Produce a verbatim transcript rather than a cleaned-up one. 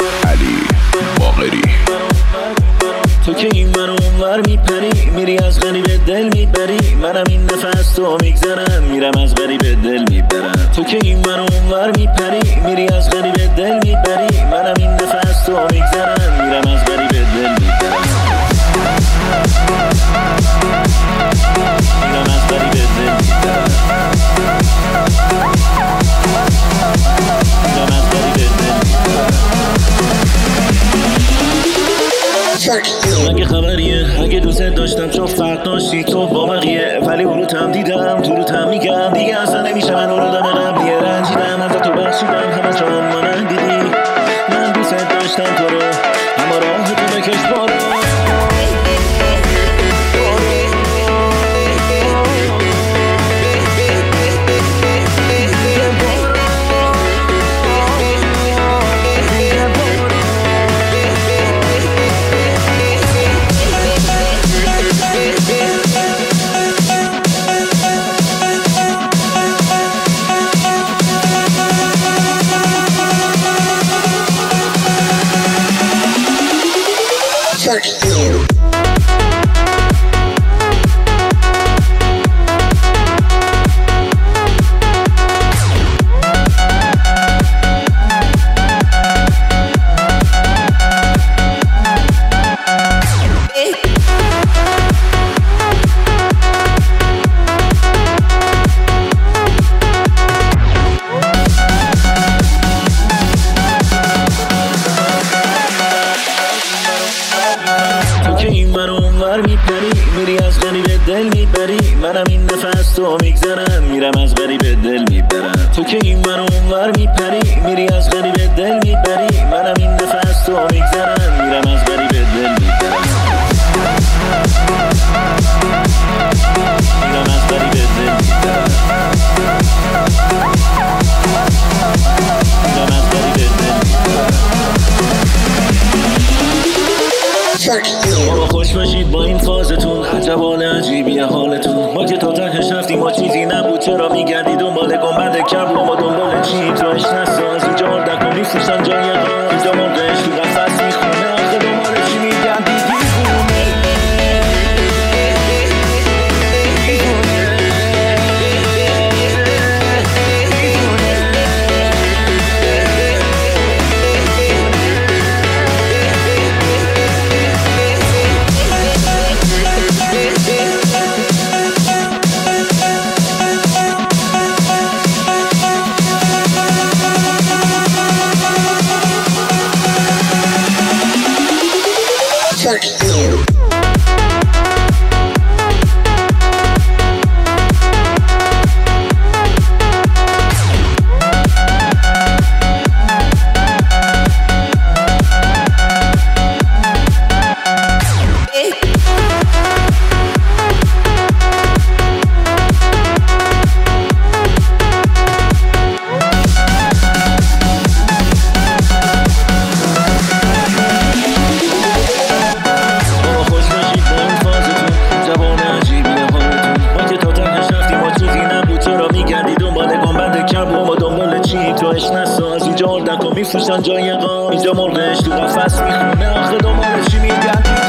علی باقری. تو که این منو اونور میپری، میری از غریب دل میبری، منم این نفس تو میگذرم، میرم از غریب دل میبرم. تو که این منو اونور میپری، میری از غریب دل میبری، منم این نفس تو میگذرم، میرم از غریب دل میبرم، میرم از غریب دل میبرم، میرم از غریب دل میبرم. اگه خبریه، اگه دوست داشتم چون فرق داشتی تو با بقیه، ولی اون رو تم دیدم تو رو تم میگم دیگه اصلا نمیشه من اون رو دم قبلیه. رنجیدم ازت تو بخشیدم همه چون من دیدی، من دوست داشتم تو رو اما راه تو بکش بارو. میری از غریب دل میبری، منم این نفس تو میگذرم، میرم از غریب دل میبرم. تو که این منو اونور میپری، میری از غریب دل میبری، منم این نفس تو میگذرم، میرم از غریب دل میبرم، میرم از غریب دل میبرم، میرم از غریب دل میبرم. بابا خوش باشید با این فازتون، عجب حال عجیبیه حالتون. ما که تا تهش رفتیم ما چیزی نبود، چرا میگردی دنبال گنبد کبر و ما دنبال چی؟ تو عشق نساز اینجا مردک و میفروشن جای غار، اینجا مرغش تو قفص میخونه، آخه دنبال چی میگردی دیوونه؟ نساز اینجا اردک و میفروشن جای غار، اینجا مرغش تو قفص میخونه، آخه دنبال چی میگردی؟